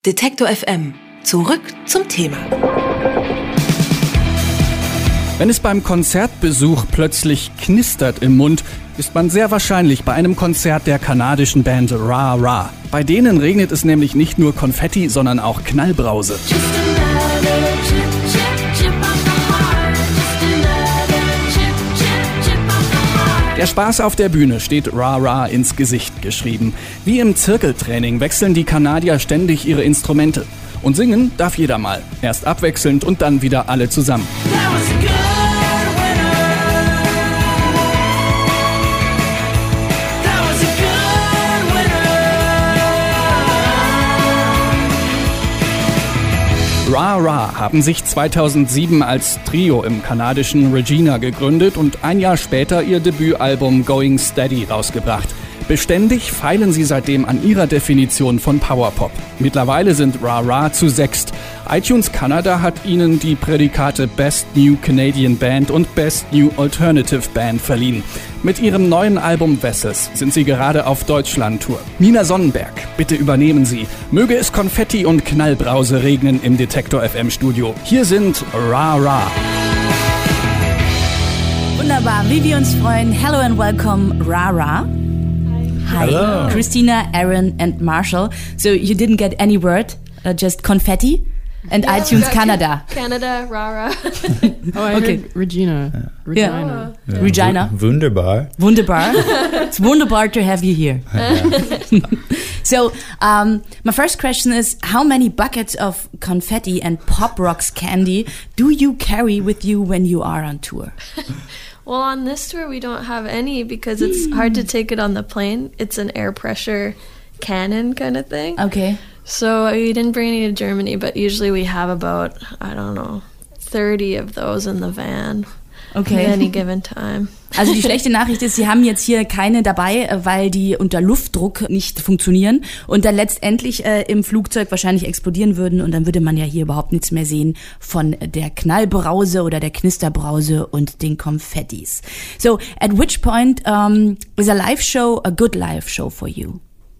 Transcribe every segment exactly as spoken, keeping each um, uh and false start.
Detektor F M. Zurück zum Thema. Wenn es beim Konzertbesuch plötzlich knistert im Mund, ist man sehr wahrscheinlich bei einem Konzert der kanadischen Band Ra Ra. Bei denen regnet es nämlich nicht nur Konfetti, sondern auch Knallbrause. Der Spaß auf der Bühne steht Ra Ra ins Gesicht geschrieben. Wie im Zirkeltraining wechseln die Kanadier ständig ihre Instrumente. Und singen darf jeder mal. Erst abwechselnd und dann wieder alle zusammen. Ra Ra haben sich zweitausendsieben als Trio im kanadischen Regina gegründet und ein Jahr später ihr Debütalbum Going Steady rausgebracht. Beständig feilen sie seitdem an ihrer Definition von Powerpop. Mittlerweile sind Ra Ra zu sechst. iTunes Kanada hat ihnen die Prädikate Best New Canadian Band und Best New Alternative Band verliehen. Mit ihrem neuen Album Vessels sind sie gerade auf Deutschland-Tour. Nina Sonnenberg, bitte übernehmen Sie. Möge es Konfetti und Knallbrause regnen im Detektor F M Studio. Hier sind Ra Ra. Wunderbar, wie wir uns freuen. Hello and welcome, Ra Ra. Hi, Hello. Christina, Aaron and Marshall. So you didn't get any word, uh, just confetti and Yeah, iTunes we got Canada. Canada, Rara. Oh, I Okay. heard Regina. Regina. Yeah. Regina. W- wunderbar. Wunderbar. It's wunderbar to have you here. So, um, my first question is, how many buckets of confetti and Pop Rocks candy do you carry with you when you are on tour? Well, on this tour, we don't have any because it's hard to take it on the plane. It's an air pressure cannon kind of thing. Okay. So we didn't bring any to Germany, but usually we have about, I don't know, thirty of those in the van Okay. at any given time. Also die schlechte Nachricht ist, sie haben jetzt hier keine dabei, weil die unter Luftdruck nicht funktionieren und dann letztendlich äh, im Flugzeug wahrscheinlich explodieren würden und dann würde man ja hier überhaupt nichts mehr sehen von der Knallbrause oder der Knisterbrause und den Konfettis. So, at which point um, is a live show a good live show for you?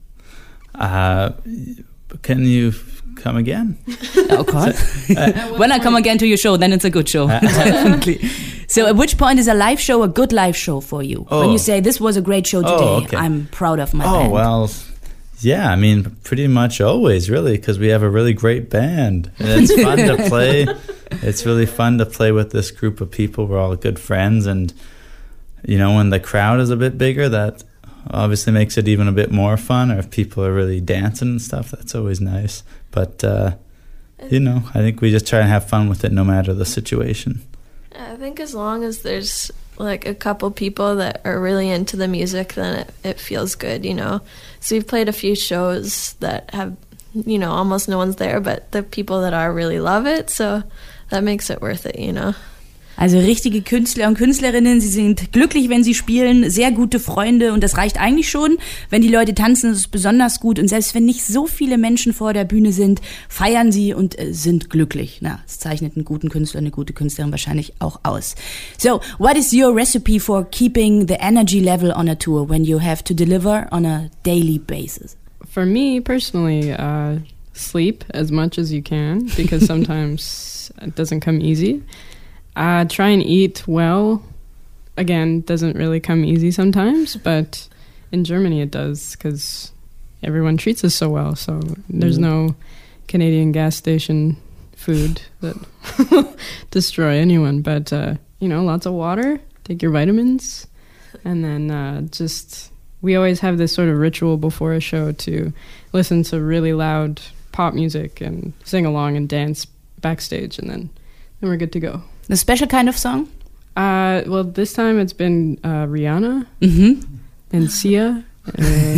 Uh, can you come again? Of course. When I come again to your show, then it's a good show. Definitely. So at which point is a live show a good live show for you? Oh. When you say, this was a great show today, Oh, okay. I'm proud of my oh, band. well, yeah, I mean, pretty much always, really, because we have a really great band. And it's fun to play. It's really fun to play with this group of people. We're all good friends. And, you know, when the crowd is a bit bigger, that obviously makes it even a bit more fun. Or if people are really dancing and stuff, that's always nice. But, uh, you know, I think we just try and have fun with it no matter the situation. I think as long as there's like a couple people that are really into the music, then it, it feels good, you know. So we've played a few shows that have, you know, almost no one's there, but the people that are really love it, so that makes it worth it, you know. Also richtige Künstler und Künstlerinnen, sie sind glücklich, wenn sie spielen, sehr gute Freunde und das reicht eigentlich schon. Wenn die Leute tanzen, ist es besonders gut und selbst wenn nicht so viele Menschen vor der Bühne sind, feiern sie und äh, sind glücklich. Na, das zeichnet einen guten Künstler, eine gute Künstlerin wahrscheinlich auch aus. So, what is your recipe for keeping the energy level on a tour when you have to deliver on a daily basis? For me personally, uh, sleep as much as you can because sometimes it doesn't come easy. Uh, try and eat well. Again, doesn't really come easy sometimes, but in Germany it does because everyone treats us so well. So there's no Canadian gas station food that destroy anyone. But, uh, you know, lots of water, take your vitamins, and then uh, just... We always have this sort of ritual before a show to listen to really loud pop music and sing along and dance backstage, and then, then we're good to go. A special kind of song? Uh, well, this time it's been uh, Rihanna Mhm. and Sia, uh,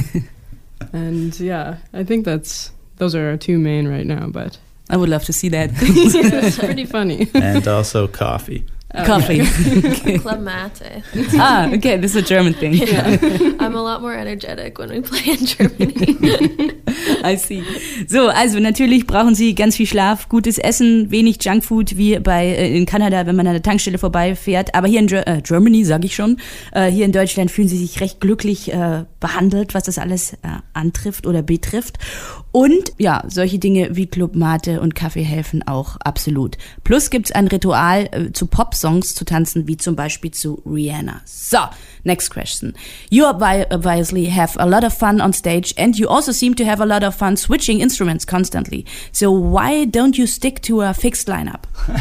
and yeah, I think that's those are our two main right now. But I would love to see that. it's pretty funny. And also coffee. Coffee. Okay. Club Mate. Ah, okay, this is a German thing. Yeah. I'm a lot more energetic when we play in Germany. I see. So, also natürlich brauchen Sie ganz viel Schlaf, gutes Essen, wenig Junkfood wie bei äh, in Kanada, wenn man an der Tankstelle vorbeifährt. Aber hier in Ger- äh, Germany, sage ich schon, äh, hier in Deutschland fühlen Sie sich recht glücklich äh, behandelt, was das alles äh, antrifft oder betrifft. Und ja, solche Dinge wie Club Mate und Kaffee helfen auch absolut. Plus gibt's ein Ritual, äh, zu Pop-Songs zu tanzen, wie zum Beispiel zu Rihanna. So, next question. You obviously have a lot of fun on stage and you also seem to have a lot of fun switching instruments constantly. So why don't you stick to a fixed lineup?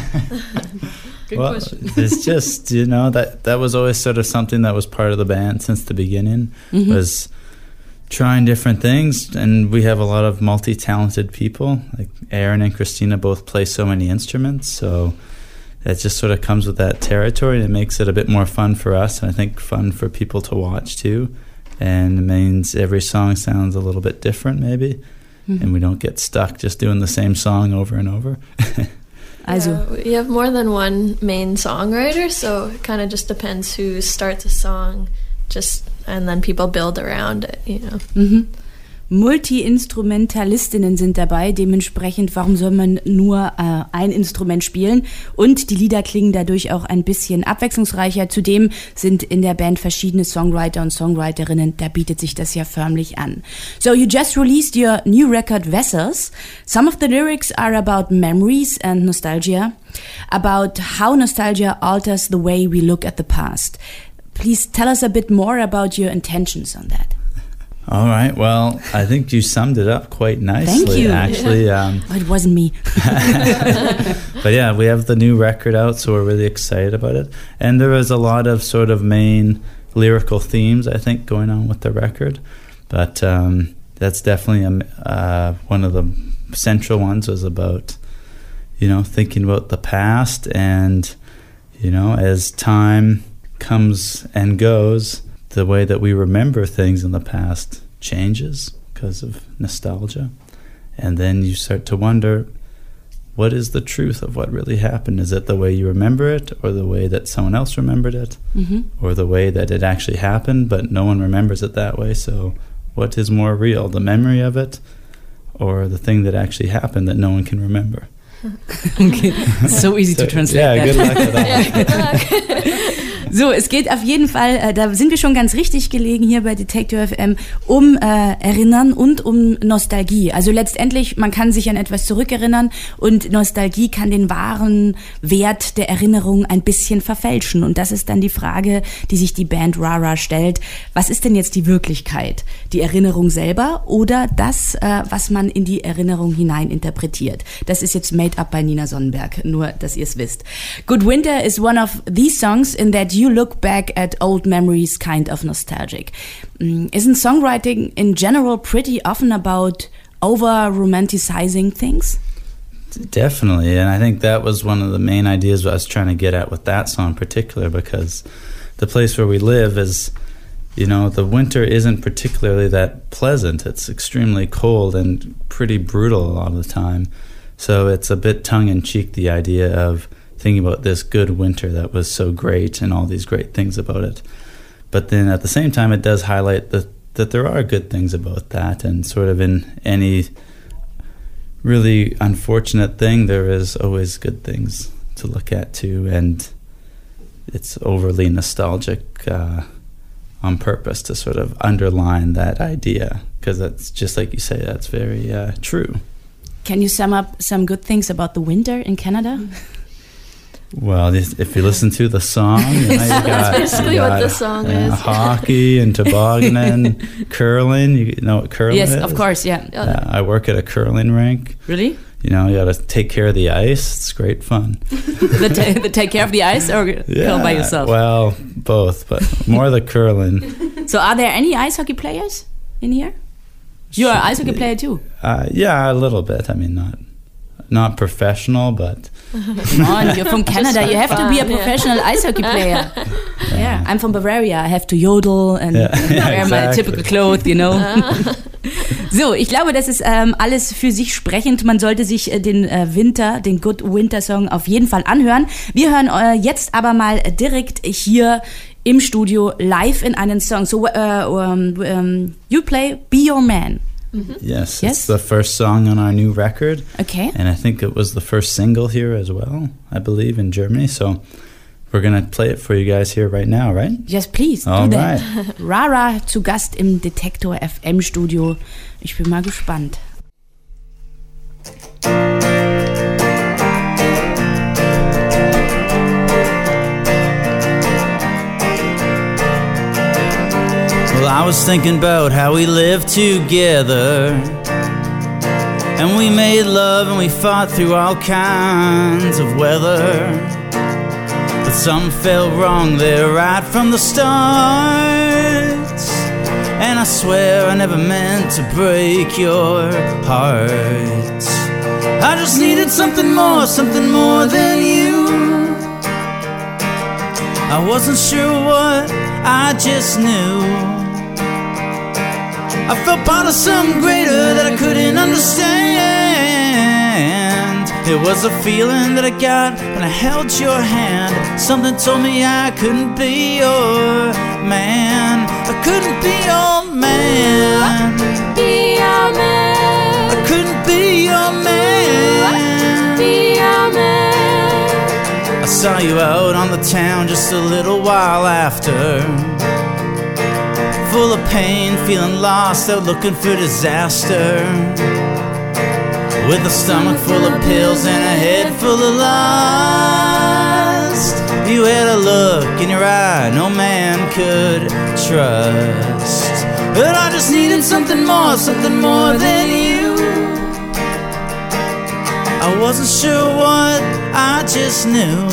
Good well, question. It's just, you know, that, that was always sort of something that was part of the band since the beginning, mm-hmm. was trying different things. And we have a lot of multi-talented people. Like Aaron and Christina both play so many instruments. So that just sort of comes with that territory. And it makes it a bit more fun for us. And I think fun for people to watch too. And it means every song sounds a little bit different maybe. Mm-hmm. And we don't get stuck just doing the same song over and over. Also. Yeah, we have more than one main songwriter, so it kind of just depends who starts a song, just and then people build around it, you know. Mhm. Multi-Instrumentalistinnen sind dabei, dementsprechend, warum soll man nur äh, ein Instrument spielen? Und die Lieder klingen dadurch auch ein bisschen abwechslungsreicher. Zudem sind in der Band verschiedene Songwriter und Songwriterinnen, da bietet sich das ja förmlich an. So you just released your new record Vessels. Some of the lyrics are about memories and nostalgia, about how nostalgia alters the way we look at the past. Please tell us a bit more about your intentions on that. All right. Well, I think you summed it up quite nicely. Thank you. Actually, um, oh, it wasn't me. But yeah, we have the new record out, so we're really excited about it. And there is a lot of sort of main lyrical themes, I think, going on with the record. But um, that's definitely a, uh, one of the central ones was about, you know, thinking about the past and, you know, as time comes and goes, the way that we remember things in the past changes because of nostalgia. And then you start to wonder, what is the truth of what really happened? Is it the way you remember it, or the way that someone else remembered it, mm-hmm. or the way that it actually happened, but no one remembers it that way? So what is more real, the memory of it, or the thing that actually happened that no one can remember? Okay. So easy so, to translate yeah, that. good luck with that. Yeah, good luck. So, es geht auf jeden Fall, äh, da sind wir schon ganz richtig gelegen hier bei Detektor F M, um äh, Erinnern und um Nostalgie. Also letztendlich, man kann sich an etwas zurückerinnern und Nostalgie kann den wahren Wert der Erinnerung ein bisschen verfälschen. Und das ist dann die Frage, die sich die Band Rara stellt. Was ist denn jetzt die Wirklichkeit? Die Erinnerung selber oder das, äh, was man in die Erinnerung hinein interpretiert? Das ist jetzt made up bei Nina Sonnenberg, nur dass ihr es wisst. Good Winter is one of these songs in that you look back at old memories, kind of nostalgic. Mm, isn't songwriting in general pretty often about over-romanticizing things? Definitely, and I think that was one of the main ideas I was trying to get at with that song in particular, because the place where we live is, you know, the winter isn't particularly that pleasant. It's extremely cold and pretty brutal a lot of the time. So it's a bit tongue-in-cheek, the idea of thinking about this good winter that was so great and all these great things about it. But then at the same time, it does highlight the, that there are good things about that, and sort of in any really unfortunate thing, there is always good things to look at too, and it's overly nostalgic uh, on purpose to sort of underline that idea, because that's just like you say, that's very uh, true. Can you sum up some good things about the winter in Canada? Well, if you listen to the song, you know, you got, that's basically you got, what the song uh, is. Hockey and tobogganing, curling. You know what curling yes, is? Yes, of course, yeah. yeah. I work at a curling rink. Really? You know, you got to take care of the ice. It's great fun. the, t- the take care of the ice, or yeah, curl by yourself? Well, both, but more the curling. So, are there any ice hockey players in here? You're an ice hockey player too. Uh, yeah, a little bit. I mean, not not professional, but. Come on, you're from Canada. You have to be a professional yeah. ice hockey player. Yeah. yeah, I'm from Bavaria. I have to yodel and yeah, yeah, wear exactly. my typical clothes, you know. So, ich glaube, das ist ähm, alles für sich sprechend. Man sollte sich äh, den äh, Winter, den Good Winter Song auf jeden Fall anhören. Wir hören äh, jetzt aber mal direkt hier im Studio live in einen Song. So, uh, um, um, you play Be Your Man. Yes, Yes? it's the first song on our new record. Okay. And I think it was the first single here as well, I believe, in Germany. So we're going to play it for you guys here right now, right? Yes, please, All do that. right. Rara zu Gast im Detektor F M Studio. Ich bin mal gespannt. Well, I was thinking about how we lived together, and we made love and we fought through all kinds of weather. But something felt wrong there right from the start, and I swear I never meant to break your heart. I just needed something more, something more than you. I wasn't sure what, I just knew I felt part of something greater that I couldn't understand. It was a feeling that I got when I held your hand. Something told me I couldn't be your man. I couldn't be your man. Be your man. I couldn't be your man. Be your man. I saw you out on the town just a little while after, full of pain, feeling lost, out looking for disaster, with a stomach full of pills and a head full of lust. You had a look in your eye no man could trust. But I just needed something more, something more than you. I wasn't sure what, I just knew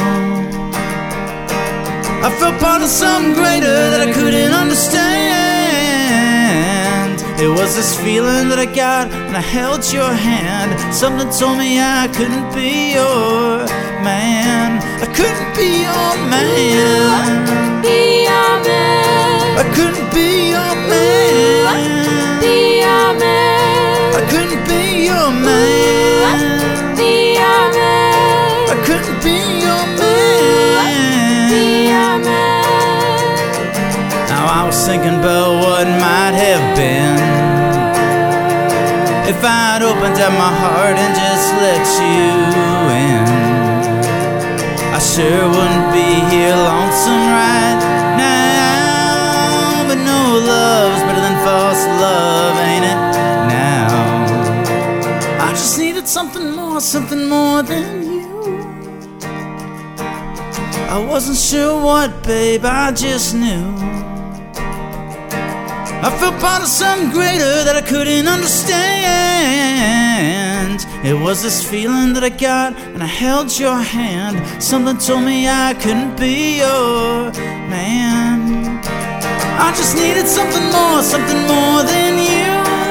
I felt part of something greater that I couldn't understand. It was this feeling that I got when I held your hand. Something told me I couldn't be your man. I couldn't be your man. Be your man. I couldn't be your man. Be your man. I couldn't be your man. Be your man. I couldn't be your man. Be your man. Now I was thinking about what might have been if I'd opened up my heart and just let you in. I sure wouldn't be here lonesome right now. But no love's better than false love, ain't it now? I just needed something more, something more than you. I wasn't sure what, babe, I just knew I felt part of something greater that I couldn't understand. It was this feeling that I got when I held your hand. Something told me I couldn't be your man. I just needed something more, something more than you.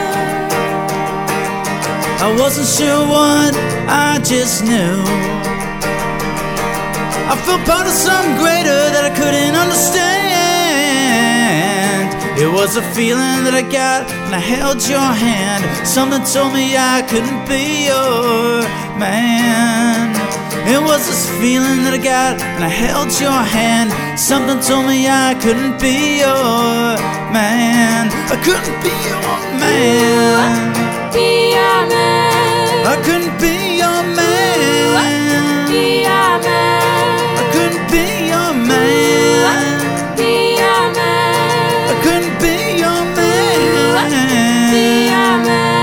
I wasn't sure what, I just knew I felt part of something greater that I couldn't understand. It was a feeling that I got when I held your hand. Something told me I couldn't be your man. It was this feeling that I got when I held your hand. Something told me I couldn't be your man. I couldn't be your man. Be your man. I couldn't be your man. Be your man. I couldn't be your man. Be your man. I couldn't be your man. Be your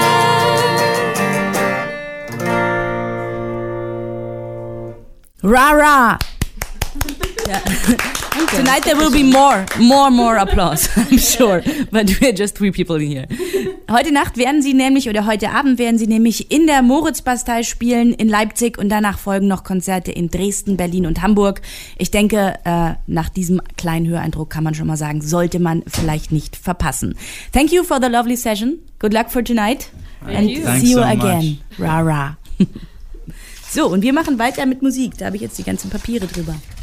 man. Rara! Yeah. Tonight there will be more, more, more applause, I'm sure. But we're just three people in here. Heute Nacht werden sie nämlich, oder heute Abend werden sie nämlich in der Moritzbastei spielen in Leipzig und danach folgen noch Konzerte in Dresden, Berlin und Hamburg. Ich denke, äh, nach diesem kleinen Höreindruck kann man schon mal sagen, sollte man vielleicht nicht verpassen. Thank you for the lovely session. Good luck for tonight. Thank and you. Thanks see you so again. Ra, ra. So, und wir machen weiter mit Musik. Da habe ich jetzt die ganzen Papiere drüber.